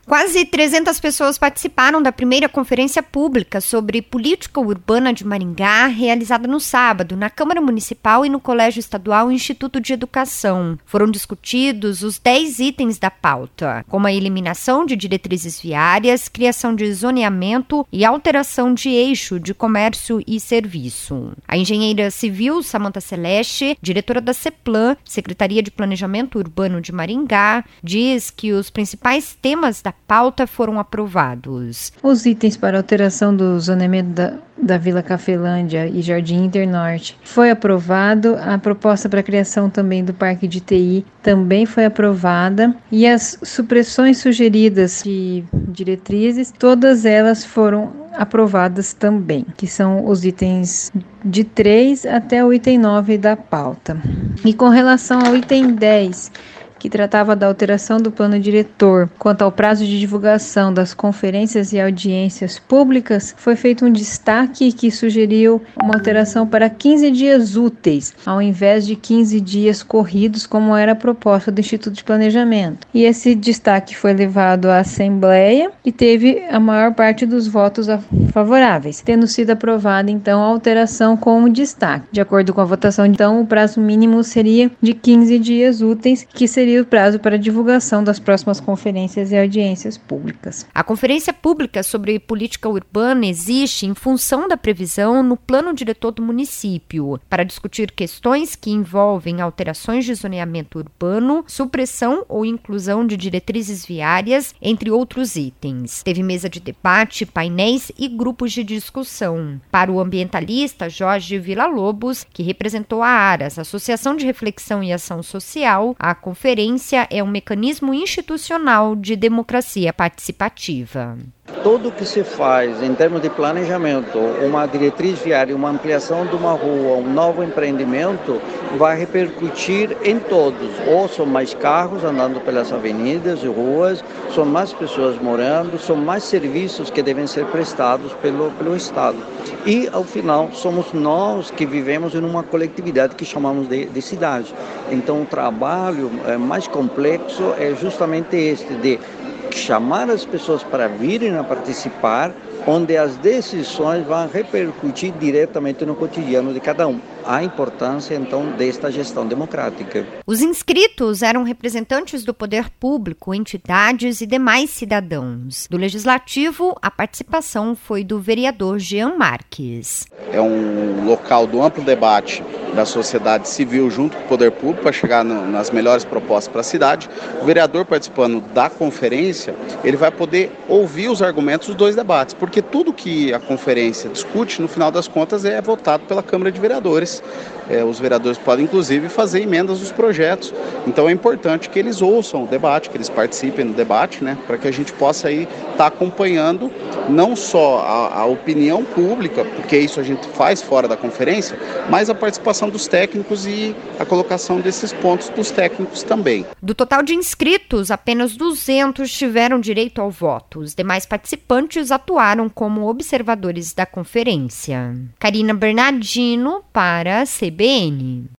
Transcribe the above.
Quase 300 pessoas participaram da primeira conferência pública sobre política urbana de Maringá, realizada no sábado, na Câmara Municipal e no Colégio Estadual Instituto de Educação. Foram discutidos os 10 itens da pauta, como a eliminação de diretrizes viárias, criação de zoneamento e alteração de eixo de comércio e serviço. A engenheira civil Samanta Celeste, diretora da CEPLAN, Secretaria de Planejamento Urbano de Maringá, diz que os principais temas da pauta foram aprovados. Os itens para alteração do zoneamento da Vila Cafelândia e Jardim Internorte foi aprovado, a proposta para a criação também do Parque de TI também foi aprovada e as supressões sugeridas de diretrizes, todas elas foram aprovadas também, que são os itens de 3 até o item 9 da pauta. E com relação ao item 10, que tratava da alteração do plano diretor, quanto ao prazo de divulgação das conferências e audiências públicas, foi feito um destaque que sugeriu uma alteração para 15 dias úteis, ao invés de 15 dias corridos, como era a proposta do Instituto de Planejamento. E esse destaque foi levado à Assembleia e teve a maior parte dos votos favoráveis, tendo sido aprovada, então, a alteração com o destaque. De acordo com a votação, então, o prazo mínimo seria de 15 dias úteis, que seria o prazo para divulgação das próximas conferências e audiências públicas. A Conferência Pública sobre Política Urbana existe em função da previsão no Plano Diretor do município, para discutir questões que envolvem alterações de zoneamento urbano, supressão ou inclusão de diretrizes viárias, entre outros itens. Teve mesa de debate, painéis e grupos de discussão. Para o ambientalista Jorge Villa-Lobos, que representou a ARAS, Associação de Reflexão e Ação Social, a conferência é um mecanismo institucional de democracia participativa. Tudo que se faz em termos de planejamento, uma diretriz viária, uma ampliação de uma rua, um novo empreendimento, vai repercutir em todos. Ou são mais carros andando pelas avenidas e ruas, são mais pessoas morando, são mais serviços que devem ser prestados pelo Estado. E, ao final, somos nós que vivemos em uma coletividade que chamamos de cidade. Então, o trabalho mais complexo é justamente este, de chamar as pessoas para virem a participar, onde as decisões vão repercutir diretamente no cotidiano de cada um. A importância, então, desta gestão democrática. Os inscritos eram representantes do poder público, entidades e demais cidadãos. Do Legislativo, a participação foi do vereador Jean Marques. É um local do amplo debate da sociedade civil junto com o poder público para chegar nas melhores propostas para a cidade. O vereador participando da conferência, ele vai poder ouvir os argumentos dos dois debates, porque tudo que a conferência discute, no final das contas, é votado pela Câmara de Vereadores. Os vereadores podem, inclusive, fazer emendas dos projetos. Então é importante que eles ouçam o debate, que eles participem do debate, né, para que a gente possa aí estar acompanhando não só a opinião pública, porque isso a gente faz fora da conferência, mas a participação dos técnicos e a colocação desses pontos dos técnicos também. Do total de inscritos, apenas 200 tiveram direito ao voto. Os demais participantes atuaram como observadores da conferência. Karina Bernardino para a CBN.